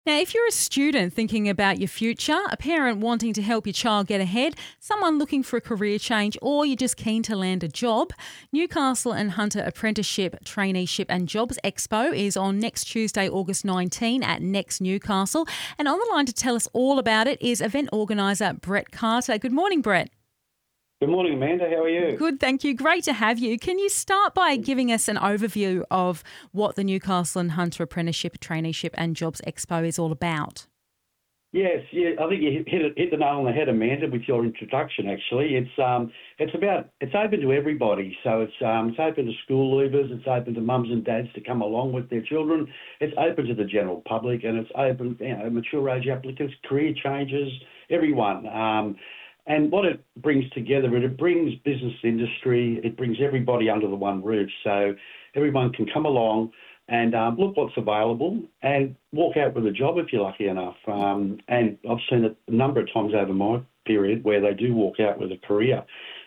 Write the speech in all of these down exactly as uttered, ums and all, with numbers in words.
Now, if you're a student thinking about your future, a parent wanting to help your child get ahead, someone looking for a career change, or you're just keen to land a job, Newcastle and Hunter Apprenticeship, Traineeship and Jobs Expo is on next Tuesday, August nineteenth at Next Newcastle. And on the line to tell us all about it is event organiser Brett Carter. Good morning, Brett. Good morning, Amanda. How are you? Good, thank you. Great to have you. Can you start by giving us an overview of what the Newcastle and Hunter Apprenticeship, Traineeship and Jobs Expo is all about? Yes, yeah, I think you hit it, hit the nail on the head, Amanda, with your introduction. Actually, it's um, it's about it's open to everybody. So it's um, it's open to school leavers, it's open to mums and dads to come along with their children. It's open to the general public, and it's open, you know, mature age applicants, career changers, everyone. Um, And what it brings together, it brings business industry, it brings everybody under the one roof. So everyone can come along and um, look what's available and walk out with a job if you're lucky enough. Um, and I've seen it a number of times over my period where they do walk out with a career.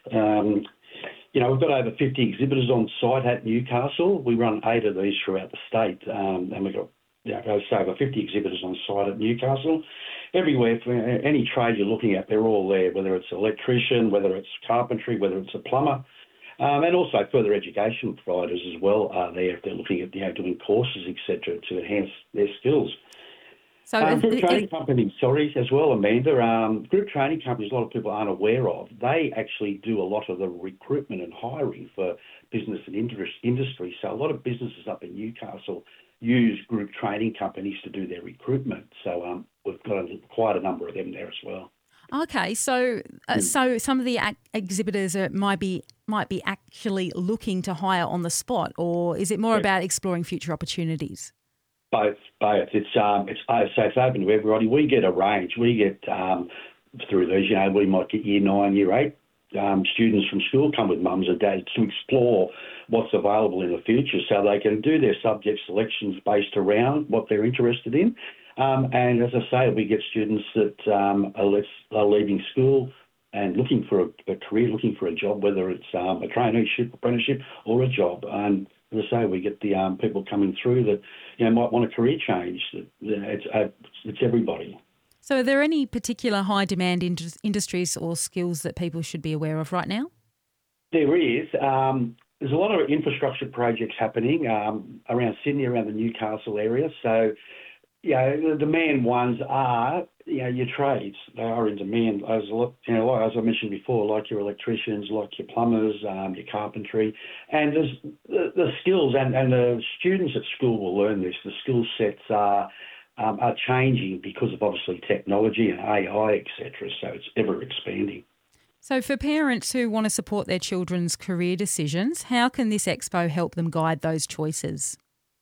Um, you know, we've got over fifty exhibitors on site at Newcastle. We run eight of these throughout the state, um, and we've got Yeah, I say over fifty exhibitors on site at Newcastle. Everywhere, for any trade you're looking at, they're all there, whether it's an electrician, whether it's carpentry, whether it's a plumber, um, and also further education providers as well are there if they're looking at, you know, doing courses, et cetera, to enhance their skills. So Um, group it- training it- companies, sorry, as well, Amanda. Um, group training companies, a lot of people aren't aware of. They actually do a lot of the recruitment and hiring for business and indus- industry. So a lot of businesses up in Newcastle use group training companies to do their recruitment. So um, we've got a, quite a number of them there as well. Okay, so uh, so some of the ac- exhibitors are, might be might be actually looking to hire on the spot, or is it more Yeah. about exploring future opportunities? Both, both. It's um, it's uh, so it's open to everybody. We get a range. We get um, through these. You know, we might get year nine, year eight um, students from school come with mums and dads to explore what's available in the future, so they can do their subject selections based around what they're interested in. Um, and as I say, we get students that um, are, less, are leaving school and looking for a, a career, looking for a job, whether it's um, a traineeship, apprenticeship, or a job. And as I say, we get the um, people coming through that, you know, might want a career change. That, you know, it's uh, it's everybody. So are there any particular high demand indus- industries or skills that people should be aware of right now? There is. Um, there's a lot of infrastructure projects happening um, around Sydney, around the Newcastle area. So, you know, the demand ones are, you know, your trades. They are in demand. As a lot, you know, like, as I mentioned before, like your electricians, like your plumbers, um, your carpentry, and there's the, the skills, and, and the students at school will learn this. The skill sets are um, are changing because of obviously technology and A I, et cetera. So it's ever expanding. So for parents who want to support their children's career decisions, how can this expo help them guide those choices?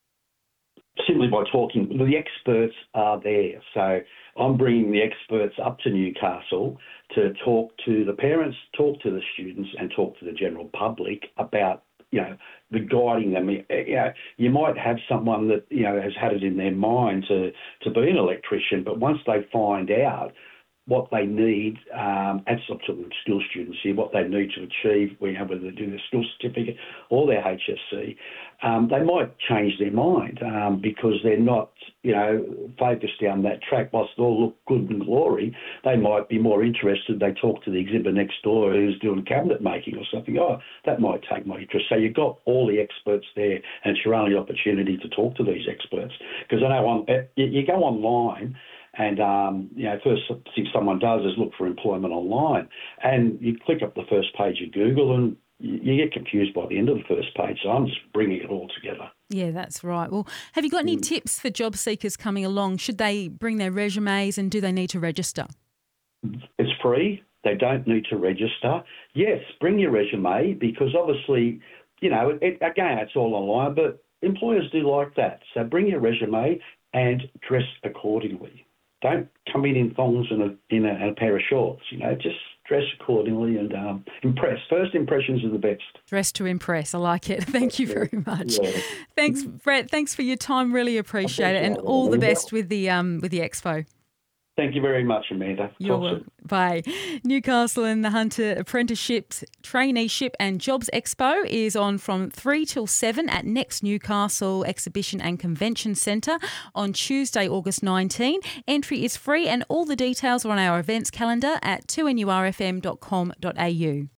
Simply by talking. The experts are there. So I'm bringing the experts up to Newcastle to talk to the parents, talk to the students, and talk to the general public about, you know, the guiding them. You know, you might have someone that, you know, has had it in their mind to, to be an electrician, but once they find out what they need, um, and some sort of school students here, what they need to achieve, you know, whether they do their school certificate or their H S C, um, they might change their mind um, because they're not, you know, focused down that track. Whilst it all look good and glory, they might be more interested. They talk to the exhibitor next door who's doing cabinet making or something. Oh, that might take my interest. So you've got all the experts there, and it's your only opportunity to talk to these experts. Because I know on, you, you go online, and, um, you know, first thing someone does is look for employment online. And you click up the first page of Google and you, you get confused by the end of the first page. So I'm just bringing it all together. Yeah, that's right. Well, have you got any Mm. tips for job seekers coming along? Should they bring their resumes, and do they need to register? It's free. They don't need to register. Yes, bring your resume because obviously, you know, it, again, it's all online, but employers do like that. So bring your resume and dress accordingly. Don't come in in thongs and a, in a, and a pair of shorts. You know, just dress accordingly and um, impress. First impressions are the best. Dress to impress. I like it. Thank you very much. Yeah. Thanks, Brett. Thanks for your time. Really appreciate it, and all the best with the um with the expo. Thank you very much, Amanda. You're Talk welcome. soon. Bye. Newcastle and the Hunter Apprenticeships, Traineeship and Jobs Expo is on from three till seven at Next Newcastle Exhibition and Convention Centre on Tuesday, August nineteenth. Entry is free and all the details are on our events calendar at two n u r f m dot com dot a u.